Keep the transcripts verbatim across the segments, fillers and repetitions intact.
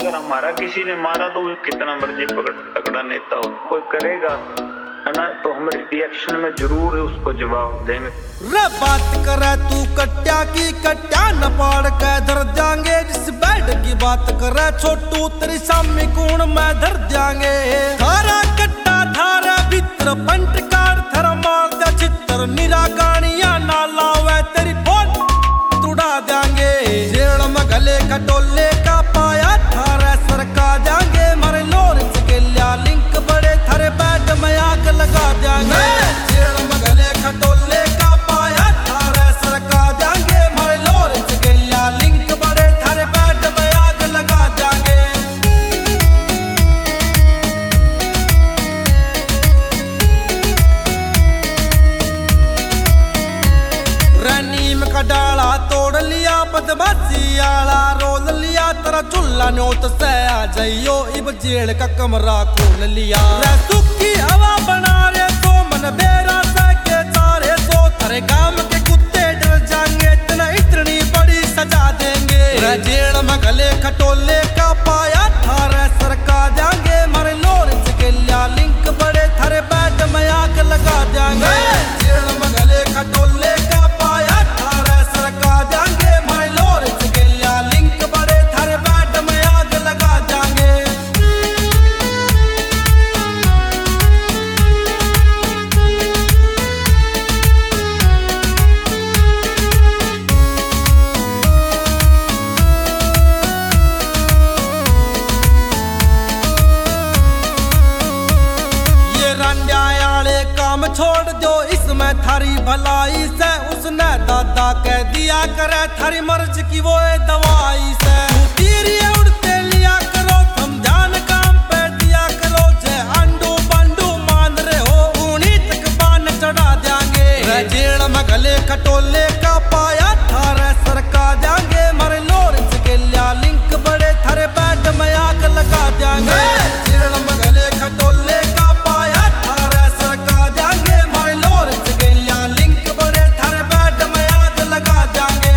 अगर हमारा किसी ने मारा तो वो कितना मर्जी पकड़ तगड़ा नेता हो कोई करेगा है ना, तो हम रिएक्शन में जरूर उसको जवाब देंगे। रे बात करे तू कट्या की कट्या न पाड़ के धर जाएंगे, जिस बेड की बात करे छोटू तेरी सामी कूण में धर जाएंगे। थारा कट्टा थारा भीतर पंट कार थरा मार दे चित्र निरा गानिया ना लावे तेरी फोन तुड़ा देंगे। जेड़ में गले खटोले का पाया थारे सरका जाएंगे, मारे लॉरेंस के लिया लिंक बड़े थारे बैट में आग लगा देंगे। जेड़ में गले खटोले का पाया थारे सरका जाएंगे, मारे लॉरेंस के लिया लिंक बड़े थारे बैट में आग लगा देंगे। रनीम का डाला तोड़ लिया बदमाशी आला रोल लिया, तेरा चूल्हा न्योत से आ जाइयो इब जेल का कमरा खोल लिया। सुखी हवा बना रे तो मन बेरा से के चारे तो तेरे गांव के कुत्ते डर जाएंगे, तना इतनी बड़ी सजा देंगे। जेल में गले खटोले का पाया थारे सरका जाएंगे, मारे लॉरेंस के लिया लिंक बड़े थारे बैट में आग लगा देंगे। जेल में गले खटोले का पाया थारे सरका जाएंगे, मारे लॉरेंस के लिया लिंक बड़े थारे बैट में आग लगा देंगे। काम छोड़ दो इसमें थारी भलाई से, उसने दादा कह दिया करे थारी मर्ज की वो दवाई से। तीरी उड़ते लिया करो तुम ध्यान काम पे दिया करो, जे अंडू बंडू मान रहे हो उन्हीं तक बान चढ़ा देंगे। जेड़ में गले खटोले का पाया थारे सरका जाएंगे, मारे लॉरेंस के लिया लिंक बड़े थारे बैट में आग लगा देंगे। जेड़ में गले खटोले का पाया थारे सरका जाएंगे, मारे लॉरेंस के लिया लिंक बड़े थारे बैट में आग लगा देंगे।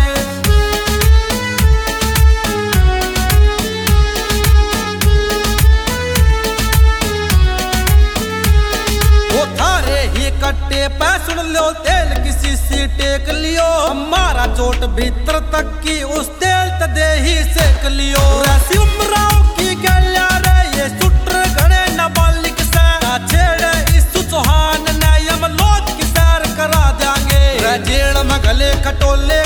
वो थारे ही कट्टे पे सुन लो तेल किसी सी टेक लियो, हमारा चोट भीतर तक की उस तेल तदे ही सेक लियो। सिमराव की गलिया रे ये सुट्र घड़े नाबालिग से ना छेड़े इस चौहान ने यमलोक की सैर करा देंगे। जेड़ में गले खटोले